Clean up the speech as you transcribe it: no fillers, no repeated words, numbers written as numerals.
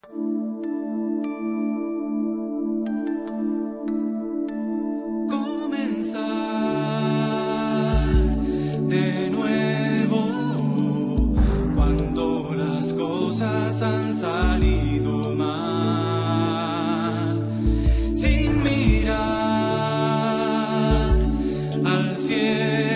Comenzar de nuevo cuando las cosas han salido mal, sin mirar al cielo.